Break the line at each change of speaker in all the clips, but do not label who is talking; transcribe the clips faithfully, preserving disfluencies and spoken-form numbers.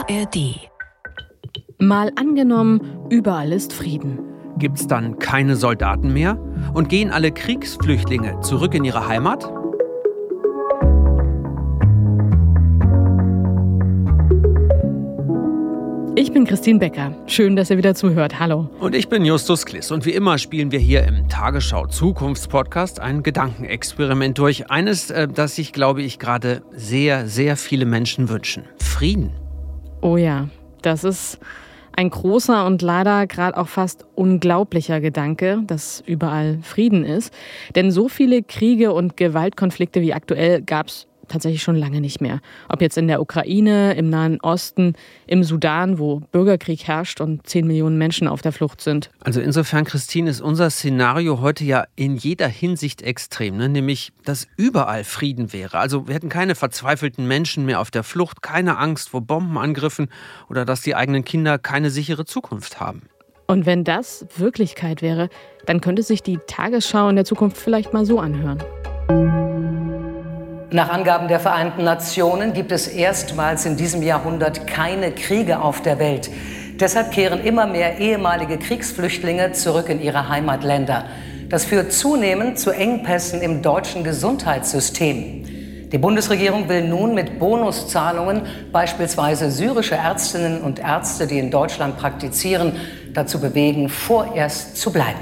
A R D.
Mal angenommen, überall ist Frieden.
Gibt's dann keine Soldaten mehr? Und gehen alle Kriegsflüchtlinge zurück in ihre Heimat?
Ich bin Christine Becker. Schön, dass ihr wieder zuhört. Hallo.
Und ich bin Justus Kliss. Und wie immer spielen wir hier im Tagesschau Zukunftspodcast ein Gedankenexperiment durch. Eines, das sich, glaube ich, gerade sehr, sehr viele Menschen wünschen. Frieden.
Oh ja, das ist ein großer und leider gerade auch fast unglaublicher Gedanke, dass überall Frieden ist. Denn so viele Kriege und Gewaltkonflikte wie aktuell gab es tatsächlich schon lange nicht mehr. Ob jetzt in der Ukraine, im Nahen Osten, im Sudan, wo Bürgerkrieg herrscht und zehn Millionen Menschen auf der Flucht sind.
Also insofern, Christine, ist unser Szenario heute ja in jeder Hinsicht extrem, ne? Nämlich, dass überall Frieden wäre. Also wir hätten keine verzweifelten Menschen mehr auf der Flucht, keine Angst vor Bombenangriffen oder dass die eigenen Kinder keine sichere Zukunft haben.
Und wenn das Wirklichkeit wäre, dann könnte sich die Tagesschau in der Zukunft vielleicht mal so anhören.
Nach Angaben der Vereinten Nationen gibt es erstmals in diesem Jahrhundert keine Kriege auf der Welt. Deshalb kehren immer mehr ehemalige Kriegsflüchtlinge zurück in ihre Heimatländer. Das führt zunehmend zu Engpässen im deutschen Gesundheitssystem. Die Bundesregierung will nun mit Bonuszahlungen beispielsweise syrische Ärztinnen und Ärzte, die in Deutschland praktizieren, dazu bewegen, vorerst zu bleiben.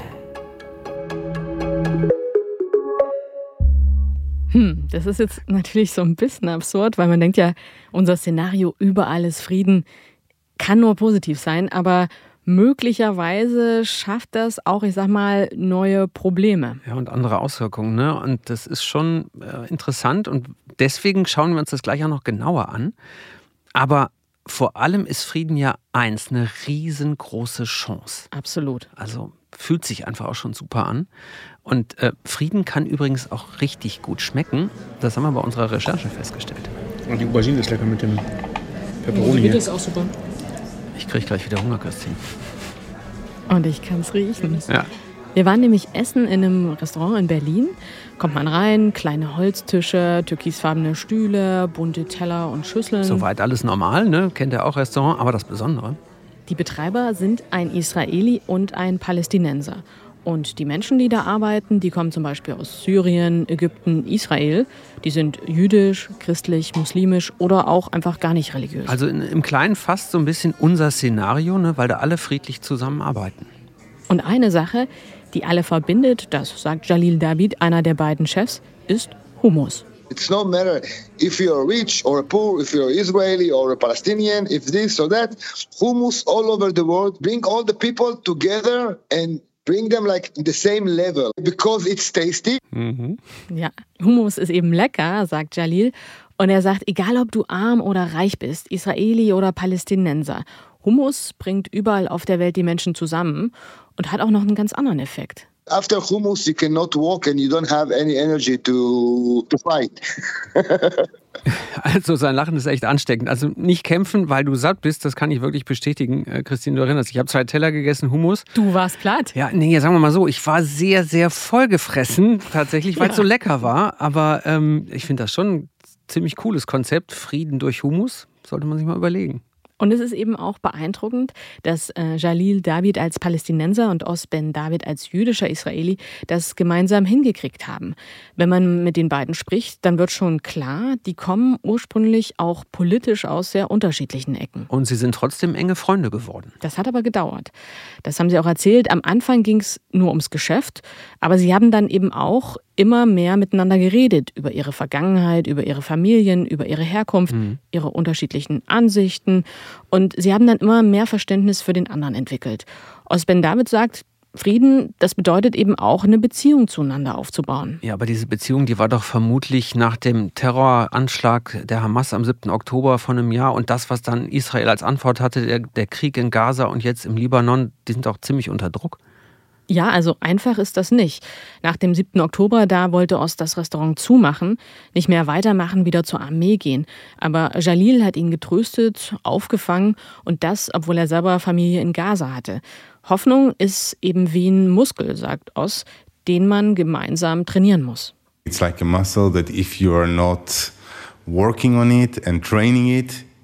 Hm, das ist jetzt natürlich so ein bisschen absurd, weil man denkt ja, unser Szenario überall ist Frieden kann nur positiv sein, aber möglicherweise schafft das auch, ich sag mal, neue Probleme.
Ja, und andere Auswirkungen, ne? Und das ist schon äh, interessant und deswegen schauen wir uns das gleich auch noch genauer an. Aber vor allem ist Frieden ja eins, eine riesengroße Chance.
Absolut.
Also fühlt sich einfach auch schon super an. Und äh, Frieden kann übrigens auch richtig gut schmecken. Das haben wir bei unserer Recherche festgestellt.
Und die Aubergine ist lecker mit dem Peperoni.
Das ist auch super.
Ich kriege gleich wieder Hunger, Christine.
Und ich kann es riechen.
Ja.
Wir waren nämlich essen in einem Restaurant in Berlin. Kommt man rein, kleine Holztische, türkisfarbene Stühle, bunte Teller und Schüsseln.
Soweit alles normal, ne? Kennt ihr auch Restaurant, aber das Besondere.
Die Betreiber sind ein Israeli und ein Palästinenser. Und die Menschen, die da arbeiten, die kommen zum Beispiel aus Syrien, Ägypten, Israel. Die sind jüdisch, christlich, muslimisch oder auch einfach gar nicht religiös.
Also in, im Kleinen fast so ein bisschen unser Szenario, ne? Weil da alle friedlich zusammenarbeiten.
Und eine Sache, die alle verbindet, das sagt Jalil David, einer der beiden Chefs, ist Hummus.
It's no matter if you're rich or poor, if you're Israeli or a Palestinian, if this or that. Hummus all over the world. Bring all the people together and bring them like in the same level because it's tasty.
Mhm.
Ja, Hummus ist eben lecker, sagt Jalil. Und er sagt, egal ob du arm oder reich bist, Israeli oder Palästinenser, Hummus bringt überall auf der Welt die Menschen zusammen und hat auch noch einen ganz anderen Effekt.
After hummus, you cannot walk and you don't have any energy to, to fight.
Also sein Lachen ist echt ansteckend. Also nicht kämpfen, weil du satt bist, das kann ich wirklich bestätigen. Christine, du erinnerst dich, ich habe zwei Teller gegessen, Hummus.
Du warst platt.
Ja, nee, sagen wir mal so, ich war sehr, sehr vollgefressen tatsächlich, weil es ja so lecker war. Aber ähm, ich finde das schon ein ziemlich cooles Konzept. Frieden durch Hummus, sollte man sich mal überlegen.
Und es ist eben auch beeindruckend, dass äh, Jalil David als Palästinenser und Os Ben David als jüdischer Israeli das gemeinsam hingekriegt haben. Wenn man mit den beiden spricht, dann wird schon klar, die kommen ursprünglich auch politisch aus sehr unterschiedlichen Ecken.
Und sie sind trotzdem enge Freunde geworden.
Das hat aber gedauert. Das haben sie auch erzählt. Am Anfang ging es nur ums Geschäft, aber sie haben dann eben auch immer mehr miteinander geredet über ihre Vergangenheit, über ihre Familien, über ihre Herkunft, mhm. ihre unterschiedlichen Ansichten. Und sie haben dann immer mehr Verständnis für den anderen entwickelt. Os Ben David sagt, Frieden, das bedeutet eben auch, eine Beziehung zueinander aufzubauen.
Ja, aber diese Beziehung, die war doch vermutlich nach dem Terroranschlag der Hamas am siebten Oktober vor einem Jahr und das, was dann Israel als Antwort hatte, der, der Krieg in Gaza und jetzt im Libanon, die sind auch ziemlich unter Druck.
Ja, also einfach ist das nicht. Nach dem siebten Oktober, da wollte Os das Restaurant zumachen, nicht mehr weitermachen, wieder zur Armee gehen. Aber Jalil hat ihn getröstet, aufgefangen und das, obwohl er selber Familie in Gaza hatte. Hoffnung ist eben wie ein Muskel, sagt Os, den man gemeinsam trainieren muss.
It's like a muscle that if you are not working on it and training it,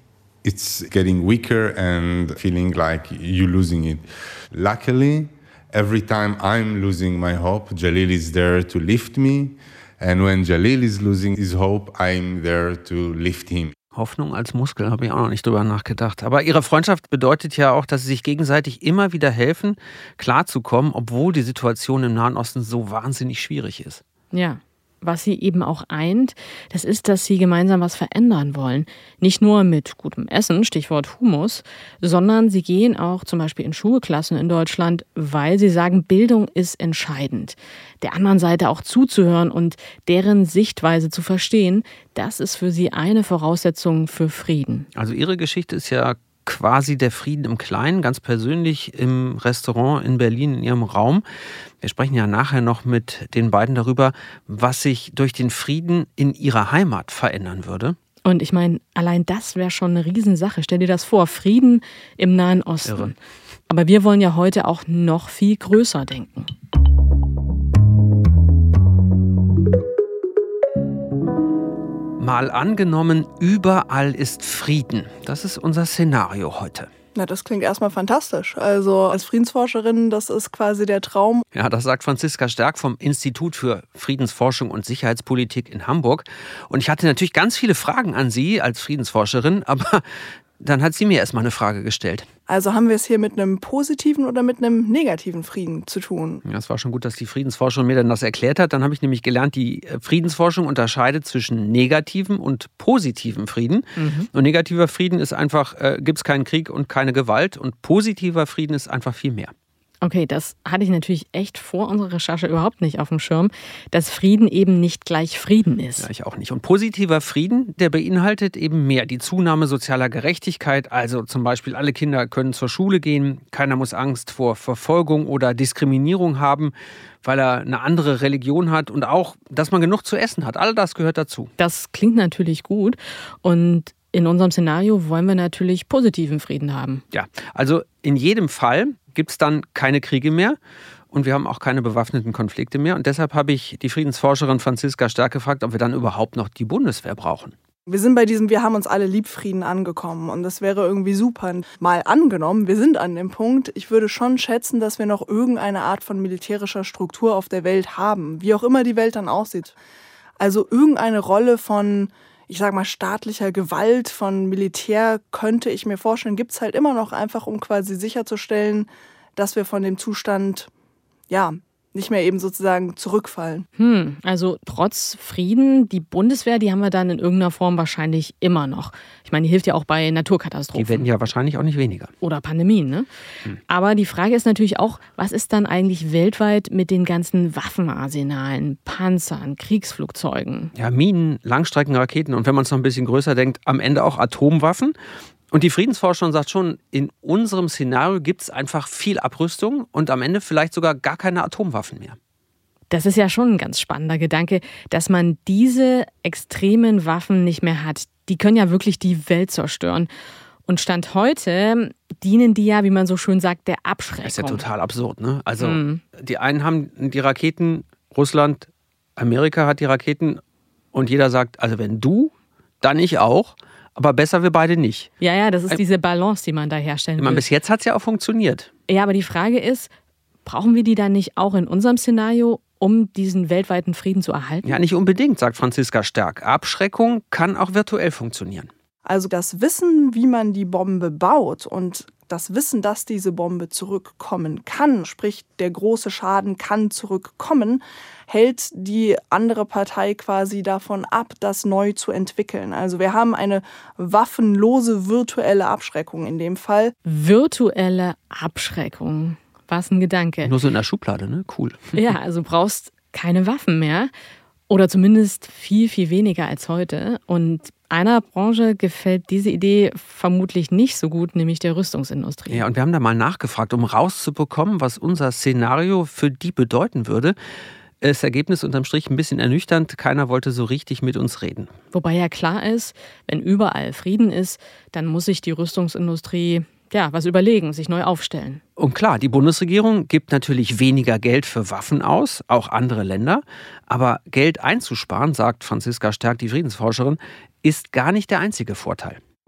it's getting weaker and feeling like you're losing it. Luckily, every time I'm losing my hope, Jalil is there to lift me. And when Jalil is losing his hope, I'm there to lift him.
Hoffnung als Muskel, habe ich auch noch nicht drüber nachgedacht. Aber ihre Freundschaft bedeutet ja auch, dass sie sich gegenseitig immer wieder helfen, klarzukommen, obwohl die Situation im Nahen Osten so wahnsinnig schwierig ist.
Ja. Was sie eben auch eint, das ist, dass sie gemeinsam was verändern wollen. Nicht nur mit gutem Essen, Stichwort Humus, sondern sie gehen auch zum Beispiel in Schulklassen in Deutschland, weil sie sagen, Bildung ist entscheidend. Der anderen Seite auch zuzuhören und deren Sichtweise zu verstehen, das ist für sie eine Voraussetzung für Frieden.
Also ihre Geschichte ist ja quasi der Frieden im Kleinen, ganz persönlich im Restaurant in Berlin in ihrem Raum. Wir sprechen ja nachher noch mit den beiden darüber, was sich durch den Frieden in ihrer Heimat verändern würde.
Und ich meine, allein das wäre schon eine Riesensache. Stell dir das vor, Frieden im Nahen Osten.
Irre.
Aber wir wollen ja heute auch noch viel größer denken.
Mal angenommen, überall ist Frieden. Das ist unser Szenario heute.
Na, das klingt erstmal fantastisch. Also als Friedensforscherin, das ist quasi der Traum.
Ja, das sagt Franziska Sterk vom Institut für Friedensforschung und Sicherheitspolitik in Hamburg. Und ich hatte natürlich ganz viele Fragen an Sie als Friedensforscherin, aber dann hat sie mir erstmal eine Frage gestellt.
Also haben wir es hier mit einem positiven oder mit einem negativen Frieden zu tun?
Ja, es war schon gut, dass die Friedensforscherin mir dann das erklärt hat. Dann habe ich nämlich gelernt, die Friedensforschung unterscheidet zwischen negativem und positivem Frieden. Mhm. Und negativer Frieden ist einfach, äh, gibt es keinen Krieg und keine Gewalt. Und positiver Frieden ist einfach viel mehr.
Okay, das hatte ich natürlich echt vor unserer Recherche überhaupt nicht auf dem Schirm, dass Frieden eben nicht gleich Frieden ist.
Ja, ich auch nicht. Und positiver Frieden, der beinhaltet eben mehr. Die Zunahme sozialer Gerechtigkeit, also zum Beispiel alle Kinder können zur Schule gehen, keiner muss Angst vor Verfolgung oder Diskriminierung haben, weil er eine andere Religion hat und auch, dass man genug zu essen hat. All das gehört dazu.
Das klingt natürlich gut und in unserem Szenario wollen wir natürlich positiven Frieden haben.
Ja, also in jedem Fall gibt es dann keine Kriege mehr und wir haben auch keine bewaffneten Konflikte mehr. Und deshalb habe ich die Friedensforscherin Franziska Sterk gefragt, ob wir dann überhaupt noch die Bundeswehr brauchen.
Wir sind bei diesem Wir haben uns alle lieb Frieden angekommen und das wäre irgendwie super. Mal angenommen, wir sind an dem Punkt, ich würde schon schätzen, dass wir noch irgendeine Art von militärischer Struktur auf der Welt haben, wie auch immer die Welt dann aussieht. Also irgendeine Rolle von, ich sag mal, staatlicher Gewalt, von Militär, könnte ich mir vorstellen, gibt es halt immer noch, einfach um quasi sicherzustellen, dass wir von dem Zustand, ja, nicht mehr eben sozusagen zurückfallen.
Hm, also trotz Frieden, die Bundeswehr, die haben wir dann in irgendeiner Form wahrscheinlich immer noch. Ich meine, die hilft ja auch bei Naturkatastrophen.
Die werden ja wahrscheinlich auch nicht weniger.
Oder Pandemien, ne? Hm. Aber die Frage ist natürlich auch, was ist dann eigentlich weltweit mit den ganzen Waffenarsenalen, Panzern, Kriegsflugzeugen?
Ja, Minen, Langstreckenraketen und wenn man es noch ein bisschen größer denkt, am Ende auch Atomwaffen. Und die Friedensforscherin sagt schon, in unserem Szenario gibt es einfach viel Abrüstung und am Ende vielleicht sogar gar keine Atomwaffen mehr.
Das ist ja schon ein ganz spannender Gedanke, dass man diese extremen Waffen nicht mehr hat. Die können ja wirklich die Welt zerstören. Und Stand heute dienen die ja, wie man so schön sagt, der Abschreckung.
Das ist ja total absurd, ne? Also
mhm.
die einen haben die Raketen, Russland, Amerika hat die Raketen und jeder sagt, also wenn du, dann ich auch. Aber besser wir beide nicht.
Ja, ja, das ist diese Balance, die man da herstellen will.
Ich meine, bis jetzt hat es ja auch funktioniert.
Ja, aber die Frage ist, brauchen wir die dann nicht auch in unserem Szenario, um diesen weltweiten Frieden zu erhalten?
Ja, nicht unbedingt, sagt Franziska Sterk. Abschreckung kann auch virtuell funktionieren.
Also das Wissen, wie man die Bombe baut und das Wissen, dass diese Bombe zurückkommen kann, sprich der große Schaden kann zurückkommen, hält die andere Partei quasi davon ab, das neu zu entwickeln. Also wir haben eine waffenlose virtuelle Abschreckung in dem Fall.
Virtuelle Abschreckung. Was ein Gedanke.
Nur so in der Schublade, ne? Cool.
Ja, also brauchst keine Waffen mehr. Oder zumindest viel, viel weniger als heute. Und einer Branche gefällt diese Idee vermutlich nicht so gut, nämlich der Rüstungsindustrie.
Ja, und wir haben da mal nachgefragt, um rauszubekommen, was unser Szenario für die bedeuten würde. Das Ergebnis unterm Strich ein bisschen ernüchternd. Keiner wollte so richtig mit uns reden.
Wobei ja klar ist, wenn überall Frieden ist, dann muss sich die Rüstungsindustrie ja, was überlegen, sich neu aufstellen.
Und klar, die Bundesregierung gibt natürlich weniger Geld für Waffen aus, auch andere Länder. Aber Geld einzusparen, sagt Franziska Sterk, die Friedensforscherin, ist gar nicht der einzige Vorteil.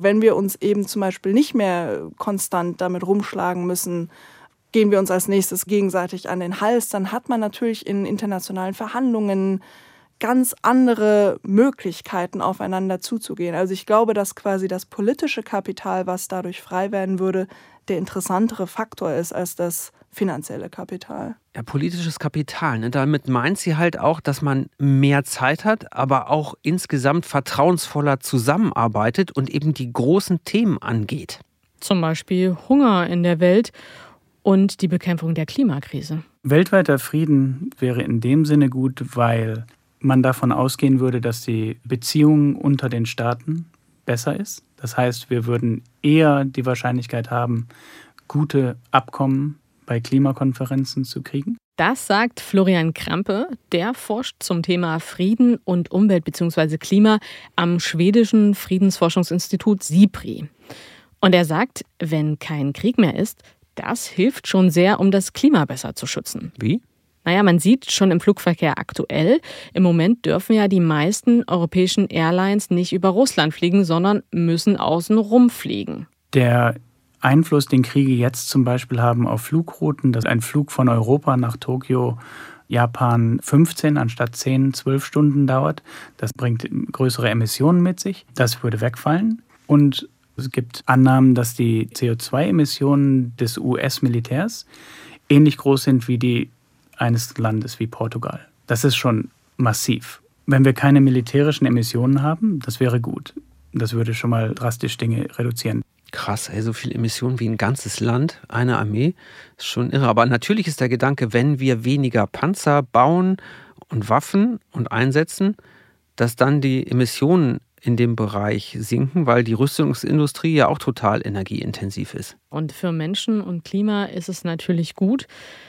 Wenn wir uns eben zum Beispiel nicht mehr konstant damit rumschlagen müssen, gehen wir uns als nächstes gegenseitig an den Hals, dann hat man natürlich in internationalen Verhandlungen ganz andere Möglichkeiten, aufeinander zuzugehen. Also ich glaube, dass quasi das politische Kapital, was dadurch frei werden würde, der interessantere Faktor ist als das finanzielle Kapital.
Ja, politisches Kapital. Ne? Damit meint sie halt auch, dass man mehr Zeit hat, aber auch insgesamt vertrauensvoller zusammenarbeitet und eben die großen Themen angeht.
Zum Beispiel Hunger in der Welt und die Bekämpfung der Klimakrise.
Weltweiter Frieden wäre in dem Sinne gut, weil man davon ausgehen würde, dass die Beziehung unter den Staaten besser ist. Das heißt, wir würden eher die Wahrscheinlichkeit haben, gute Abkommen bei Klimakonferenzen zu kriegen.
Das sagt Florian Krampe, der forscht zum Thema Frieden und Umwelt bzw. Klima am schwedischen Friedensforschungsinstitut SIPRI. Und er sagt, wenn kein Krieg mehr ist, das hilft schon sehr, um das Klima besser zu schützen.
Wie?
Naja, man sieht schon im Flugverkehr aktuell, im Moment dürfen ja die meisten europäischen Airlines nicht über Russland fliegen, sondern müssen außen rumfliegen.
Der Einfluss, den Kriege jetzt zum Beispiel haben auf Flugrouten, dass ein Flug von Europa nach Tokio, Japan fünfzehn anstatt zehn, zwölf Stunden dauert, das bringt größere Emissionen mit sich. Das würde wegfallen. Und es gibt Annahmen, dass die C O zwei Emissionen des U S-Militärs ähnlich groß sind wie die eines Landes wie Portugal. Das ist schon massiv. Wenn wir keine militärischen Emissionen haben, das wäre gut. Das würde schon mal drastisch Dinge reduzieren.
Krass, ey, so viel Emissionen wie ein ganzes Land, eine Armee, ist schon irre. Aber natürlich ist der Gedanke, wenn wir weniger Panzer bauen und Waffen und einsetzen, dass dann die Emissionen in dem Bereich sinken, weil die Rüstungsindustrie ja auch total energieintensiv ist.
Und für Menschen und Klima ist es natürlich gut,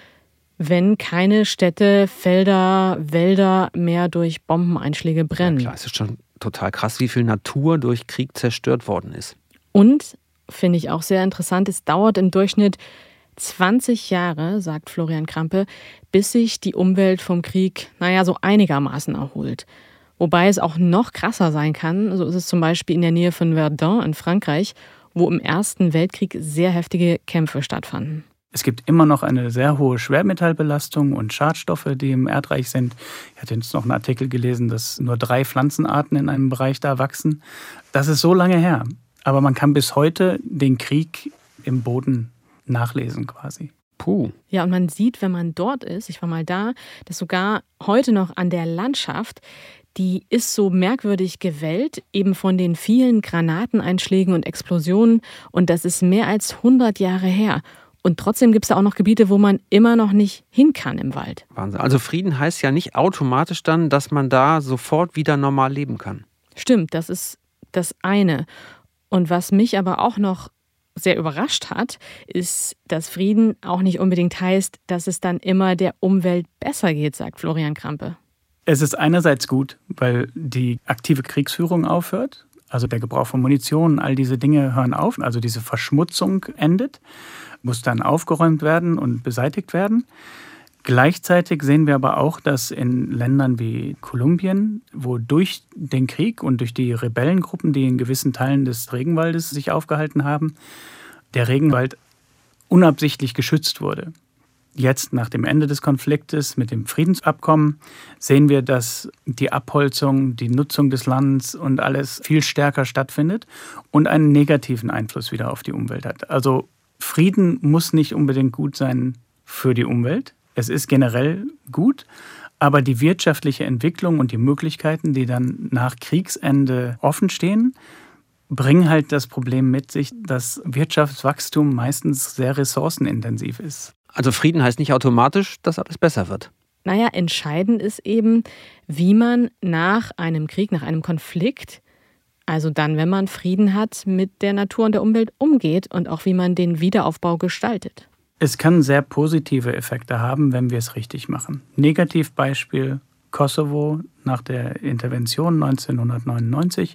wenn keine Städte, Felder, Wälder mehr durch Bombeneinschläge brennen.
Ja, klar, es ist schon total krass, wie viel Natur durch Krieg zerstört worden ist.
Und, finde ich auch sehr interessant, es dauert im Durchschnitt zwanzig Jahre, sagt Florian Krampe, bis sich die Umwelt vom Krieg, naja, so einigermaßen erholt. Wobei es auch noch krasser sein kann. So ist es zum Beispiel in der Nähe von Verdun in Frankreich, wo im Ersten Weltkrieg sehr heftige Kämpfe stattfanden.
Es gibt immer noch eine sehr hohe Schwermetallbelastung und Schadstoffe, die im Erdreich sind. Ich hatte jetzt noch einen Artikel gelesen, dass nur drei Pflanzenarten in einem Bereich da wachsen. Das ist so lange her. Aber man kann bis heute den Krieg im Boden nachlesen quasi.
Puh.
Ja, und man sieht, wenn man dort ist, ich war mal da, dass sogar heute noch an der Landschaft, die ist so merkwürdig gewellt, eben von den vielen Granateneinschlägen und Explosionen. Und das ist mehr als hundert Jahre her. Und trotzdem gibt es da auch noch Gebiete, wo man immer noch nicht hin kann im Wald.
Wahnsinn. Also Frieden heißt ja nicht automatisch dann, dass man da sofort wieder normal leben kann.
Stimmt, das ist das eine. Und was mich aber auch noch sehr überrascht hat, ist, dass Frieden auch nicht unbedingt heißt, dass es dann immer der Umwelt besser geht, sagt Florian Krampe.
Es ist einerseits gut, weil die aktive Kriegsführung aufhört. Also der Gebrauch von Munition, all diese Dinge hören auf. Also diese Verschmutzung endet, muss dann aufgeräumt werden und beseitigt werden. Gleichzeitig sehen wir aber auch, dass in Ländern wie Kolumbien, wo durch den Krieg und durch die Rebellengruppen, die in gewissen Teilen des Regenwaldes sich aufgehalten haben, der Regenwald unabsichtlich geschützt wurde. Jetzt, nach dem Ende des Konfliktes mit dem Friedensabkommen, sehen wir, dass die Abholzung, die Nutzung des Landes und alles viel stärker stattfindet und einen negativen Einfluss wieder auf die Umwelt hat. Also Frieden muss nicht unbedingt gut sein für die Umwelt. Es ist generell gut, aber die wirtschaftliche Entwicklung und die Möglichkeiten, die dann nach Kriegsende offen stehen, bringen halt das Problem mit sich, dass Wirtschaftswachstum meistens sehr ressourcenintensiv ist.
Also Frieden heißt nicht automatisch, dass alles besser wird.
Naja, entscheidend ist eben, wie man nach einem Krieg, nach einem Konflikt, also dann, wenn man Frieden hat, mit der Natur und der Umwelt umgeht und auch wie man den Wiederaufbau gestaltet.
Es kann sehr positive Effekte haben, wenn wir es richtig machen. Negativbeispiel Kosovo nach der Intervention neunzehnhundertneunundneunzig,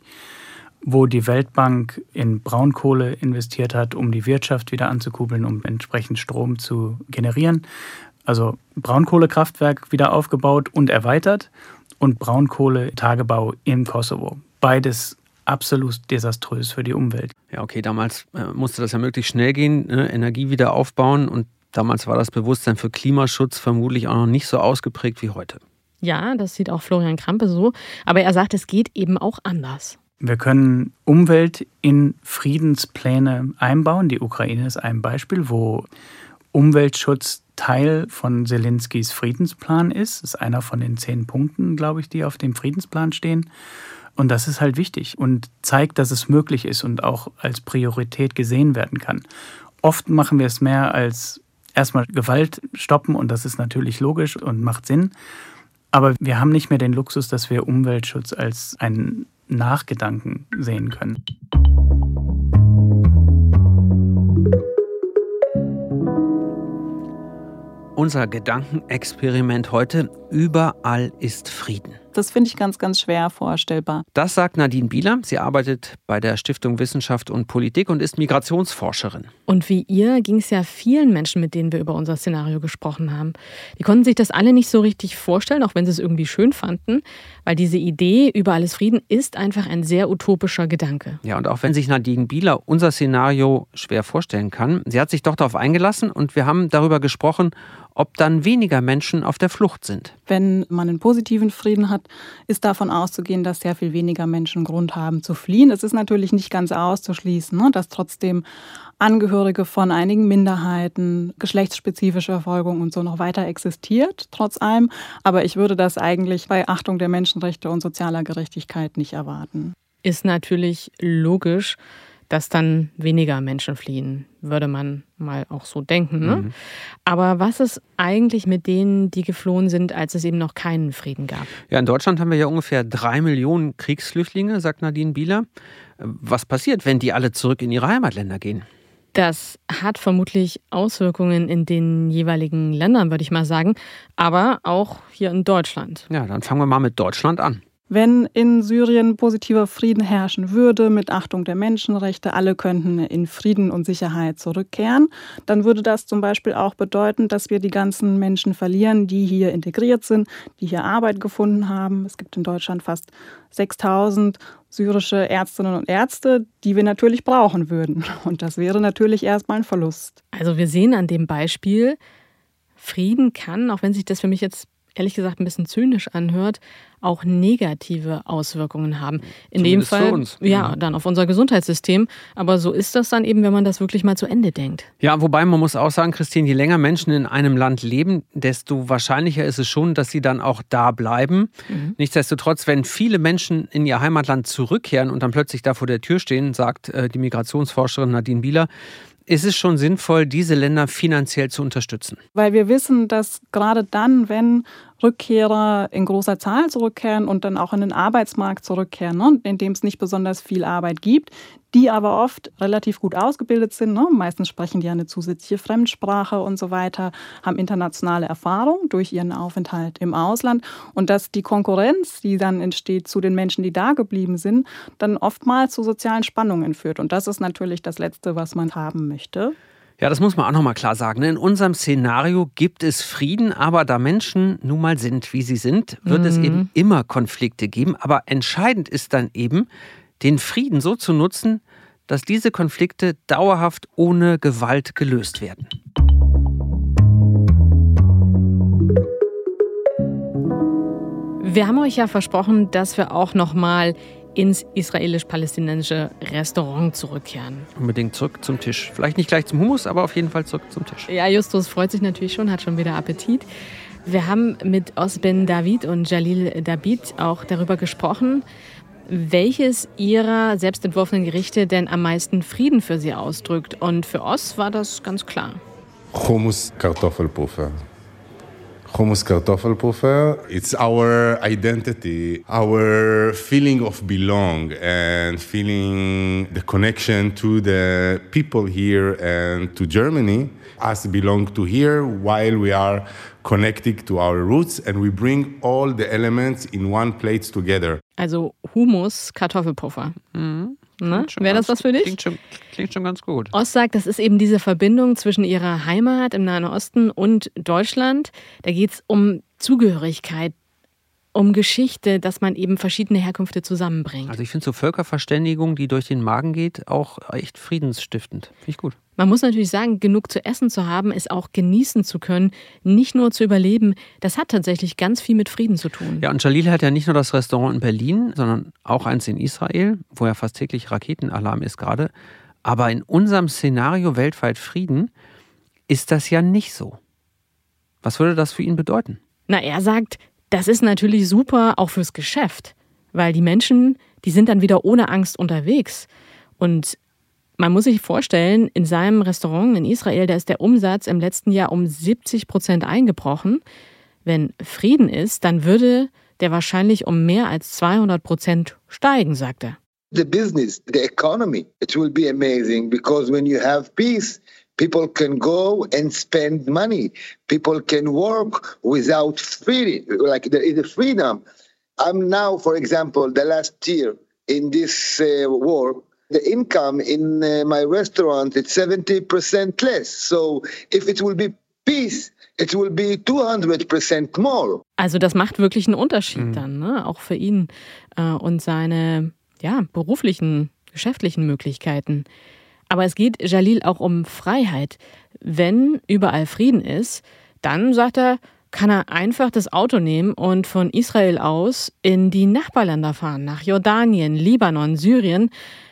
wo die Weltbank in Braunkohle investiert hat, um die Wirtschaft wieder anzukurbeln, um entsprechend Strom zu generieren. Also Braunkohlekraftwerk wieder aufgebaut und erweitert und Braunkohletagebau im Kosovo. Beides absolut desaströs für die Umwelt.
Ja, okay, damals äh, musste das ja möglichst schnell gehen, ne? Energie wieder aufbauen, und damals war das Bewusstsein für Klimaschutz vermutlich auch noch nicht so ausgeprägt wie heute.
Ja, das sieht auch Florian Krampe so. Aber er sagt, es geht eben auch anders.
Wir können Umwelt in Friedenspläne einbauen. Die Ukraine ist ein Beispiel, wo Umweltschutz Teil von Selenskys Friedensplan ist. Das ist einer von den zehn Punkten, glaube ich, die auf dem Friedensplan stehen. Und das ist halt wichtig und zeigt, dass es möglich ist und auch als Priorität gesehen werden kann. Oft machen wir es mehr als erstmal Gewalt stoppen, und das ist natürlich logisch und macht Sinn. Aber wir haben nicht mehr den Luxus, dass wir Umweltschutz als einen Nachgedanken sehen können.
Unser Gedankenexperiment heute: Überall ist Frieden.
Das finde ich ganz, ganz schwer vorstellbar.
Das sagt Nadine Bieler. Sie arbeitet bei der Stiftung Wissenschaft und Politik und ist Migrationsforscherin.
Und wie ihr ging es ja vielen Menschen, mit denen wir über unser Szenario gesprochen haben. Die konnten sich das alle nicht so richtig vorstellen, auch wenn sie es irgendwie schön fanden, weil diese Idee, überall ist Frieden, ist einfach ein sehr utopischer Gedanke.
Ja, und auch wenn sich Nadine Bieler unser Szenario schwer vorstellen kann, sie hat sich doch darauf eingelassen, und wir haben darüber gesprochen, ob dann weniger Menschen auf der Flucht sind.
Wenn man einen positiven Frieden hat, ist davon auszugehen, dass sehr viel weniger Menschen Grund haben zu fliehen. Es ist natürlich nicht ganz auszuschließen, ne, dass trotzdem Angehörige von einigen Minderheiten, geschlechtsspezifische Verfolgung und so noch weiter existiert, trotz allem. Aber ich würde das eigentlich bei Achtung der Menschenrechte und sozialer Gerechtigkeit nicht erwarten.
Ist natürlich logisch, dass dann weniger Menschen fliehen, würde man mal auch so denken. Ne? Mhm. Aber was ist eigentlich mit denen, die geflohen sind, als es eben noch keinen Frieden gab?
Ja, in Deutschland haben wir ja ungefähr drei Millionen Kriegsflüchtlinge, sagt Nadine Bieler. Was passiert, wenn die alle zurück in ihre Heimatländer gehen?
Das hat vermutlich Auswirkungen in den jeweiligen Ländern, würde ich mal sagen, aber auch hier in Deutschland.
Ja, dann fangen wir mal mit Deutschland an.
Wenn in Syrien positiver Frieden herrschen würde, mit Achtung der Menschenrechte, alle könnten in Frieden und Sicherheit zurückkehren, dann würde das zum Beispiel auch bedeuten, dass wir die ganzen Menschen verlieren, die hier integriert sind, die hier Arbeit gefunden haben. Es gibt in Deutschland fast sechstausend syrische Ärztinnen und Ärzte, die wir natürlich brauchen würden. Und das wäre natürlich erstmal ein Verlust.
Also wir sehen an dem Beispiel, Frieden kann, auch wenn sich das für mich jetzt ehrlich gesagt ein bisschen zynisch anhört, auch negative Auswirkungen haben. In
Zumindest
dem Fall,
für uns.
ja, dann auf unser Gesundheitssystem. Aber so ist das dann eben, wenn man das wirklich mal zu Ende denkt.
Ja, wobei man muss auch sagen, Christine, je länger Menschen in einem Land leben, desto wahrscheinlicher ist es schon, dass sie dann auch da bleiben. Mhm. Nichtsdestotrotz, wenn viele Menschen in ihr Heimatland zurückkehren und dann plötzlich da vor der Tür stehen, sagt äh, die Migrationsforscherin Nadine Bieler, ist es schon sinnvoll, diese Länder finanziell zu unterstützen?
Weil wir wissen, dass gerade dann, wenn Rückkehrer in großer Zahl zurückkehren und dann auch in den Arbeitsmarkt zurückkehren, ne, in dem es nicht besonders viel Arbeit gibt, die aber oft relativ gut ausgebildet sind. Ne? Meistens sprechen die eine zusätzliche Fremdsprache und so weiter, haben internationale Erfahrung durch ihren Aufenthalt im Ausland. Und dass die Konkurrenz, die dann entsteht zu den Menschen, die da geblieben sind, dann oftmals zu sozialen Spannungen führt. Und das ist natürlich das Letzte, was man haben möchte.
Ja, das muss man auch nochmal klar sagen. In unserem Szenario gibt es Frieden, aber da Menschen nun mal sind, wie sie sind, wird mhm. es eben immer Konflikte geben. Aber entscheidend ist dann eben, den Frieden so zu nutzen, dass diese Konflikte dauerhaft ohne Gewalt gelöst werden.
Wir haben euch ja versprochen, dass wir auch noch mal ins israelisch-palästinensische Restaurant zurückkehren.
Unbedingt zurück zum Tisch. Vielleicht nicht gleich zum Hummus, aber auf jeden Fall zurück zum Tisch.
Ja, Justus freut sich natürlich schon, hat schon wieder Appetit. Wir haben mit Osben David und Jalil Dabit auch darüber gesprochen, welches ihrer selbstentworfenen Gerichte denn am meisten Frieden für sie ausdrückt. Und für Os war das ganz klar.
Hummus Kartoffelpuffer. Hummus Kartoffelpuffer, it's our identity, our feeling of belong and feeling the connection to the people here and to Germany. Us belong to here while we are connected to our roots and we bring all the elements in one plate together.
Also Hummus Kartoffelpuffer.
Mhm.
Wäre das was für dich?
Klingt schon, klingt schon ganz gut.
Os sagt, das ist eben diese Verbindung zwischen ihrer Heimat im Nahen Osten und Deutschland. Da geht es um Zugehörigkeit. um Geschichte, dass man eben verschiedene Herkünfte zusammenbringt.
Also ich finde so Völkerverständigung, die durch den Magen geht, auch echt friedensstiftend. Finde ich gut.
Man muss natürlich sagen, genug zu essen zu haben, es auch genießen zu können, nicht nur zu überleben, das hat tatsächlich ganz viel mit Frieden zu tun.
Ja, und Jalil hat ja nicht nur das Restaurant in Berlin, sondern auch eins in Israel, wo ja fast täglich Raketenalarm ist gerade. Aber in unserem Szenario weltweit Frieden ist das ja nicht so. Was würde das für ihn bedeuten?
Na, er sagt, das ist natürlich super auch fürs Geschäft, weil die Menschen, die sind dann wieder ohne Angst unterwegs. Und man muss sich vorstellen, in seinem Restaurant in Israel, da ist der Umsatz im letzten Jahr um siebzig Prozent eingebrochen. Wenn Frieden ist, dann würde der wahrscheinlich um mehr als zweihundert Prozent steigen, sagt er.
The business, the economy, it will be amazing because when you have peace, people can go and spend money. People can work without freedom, like there is a freedom. I'm now, for example, the last year in this uh, war, the income in uh, my restaurant is seventy percent less. So if it will be peace, it will be two hundred percent more.
Also das macht wirklich einen Unterschied
Mhm.
dann, ne? Auch für ihn äh, und seine ja, beruflichen, geschäftlichen Möglichkeiten. Aber es geht Jalil auch um Freiheit. Wenn überall Frieden ist, dann, sagt er, kann er einfach das Auto nehmen und von Israel aus in die Nachbarländer fahren, nach Jordanien, Libanon, Syrien.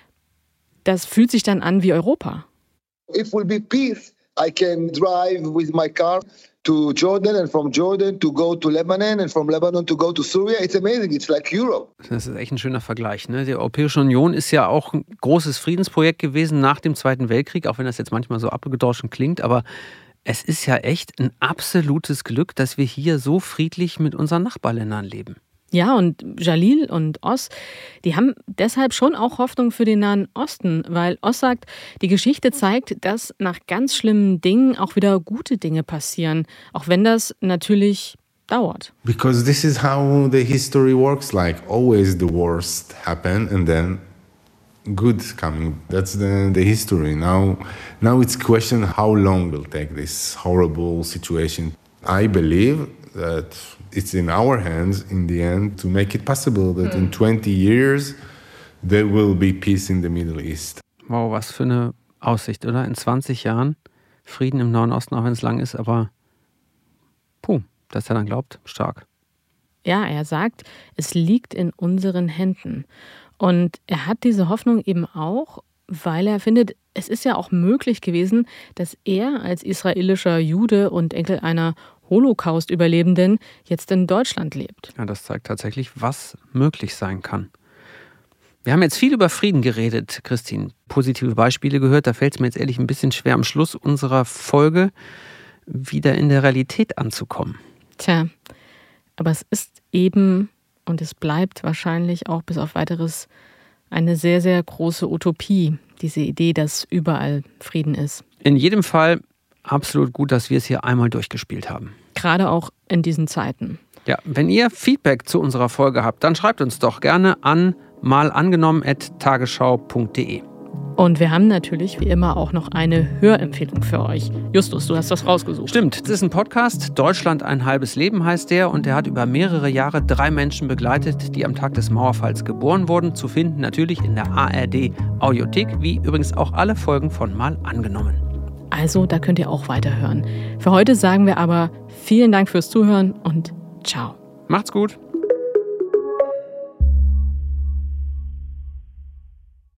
Das fühlt sich dann an wie Europa.
If will be peace, I can drive with my car to Jordan and from Jordan to go to Lebanon and from Lebanon to go to Syria. It's amazing. It's like Europe.
Das ist echt ein schöner Vergleich, ne? Die Europäische Union ist ja auch ein großes Friedensprojekt gewesen nach dem Zweiten Weltkrieg, auch wenn das jetzt manchmal so abgedroschen klingt. Aber es ist ja echt ein absolutes Glück, dass wir hier so friedlich mit unseren Nachbarländern leben.
Ja, und Jalil und Oz, die haben deshalb schon auch Hoffnung für den Nahen Osten, weil Oz sagt, die Geschichte zeigt, dass nach ganz schlimmen Dingen auch wieder gute Dinge passieren, auch wenn das natürlich dauert.
Because this is how the history works, like always the worst happen and then good coming. That's the, the history. Now, now it's question how long will take this horrible situation. I believe that it's in our hands in the end to make it possible that in twenty years there will be peace in the Middle East.
Wow, was für eine Aussicht, oder? In zwanzig Jahren Frieden im Nahen Osten, auch wenn es lang ist, aber puh, dass er dann glaubt, stark.
Ja, er sagt, es liegt in unseren Händen. Und er hat diese Hoffnung eben auch, weil er findet, es ist ja auch möglich gewesen, dass er als israelischer Jude und Enkel einer Holocaust-Überlebenden jetzt in Deutschland lebt.
Ja, das zeigt tatsächlich, was möglich sein kann. Wir haben jetzt viel über Frieden geredet, Christine. Positive Beispiele gehört. Da fällt es mir jetzt ehrlich ein bisschen schwer, am Schluss unserer Folge wieder in der Realität anzukommen.
Tja, aber es ist eben und es bleibt wahrscheinlich auch bis auf Weiteres eine sehr, sehr große Utopie, diese Idee, dass überall Frieden ist.
In jedem Fall absolut gut, dass wir es hier einmal durchgespielt haben.
Gerade auch in diesen Zeiten.
Ja, wenn ihr Feedback zu unserer Folge habt, dann schreibt uns doch gerne an malangenommen at tagesschau punkt de.
Und wir haben natürlich wie immer auch noch eine Hörempfehlung für euch. Justus, du hast das rausgesucht.
Stimmt, das ist ein Podcast, Deutschland ein halbes Leben heißt der, und der hat über mehrere Jahre drei Menschen begleitet, die am Tag des Mauerfalls geboren wurden. Zu finden natürlich in der A R D Audiothek, wie übrigens auch alle Folgen von Mal angenommen.
Also, da könnt ihr auch weiterhören. Für heute sagen wir aber vielen Dank fürs Zuhören und ciao.
Macht's gut.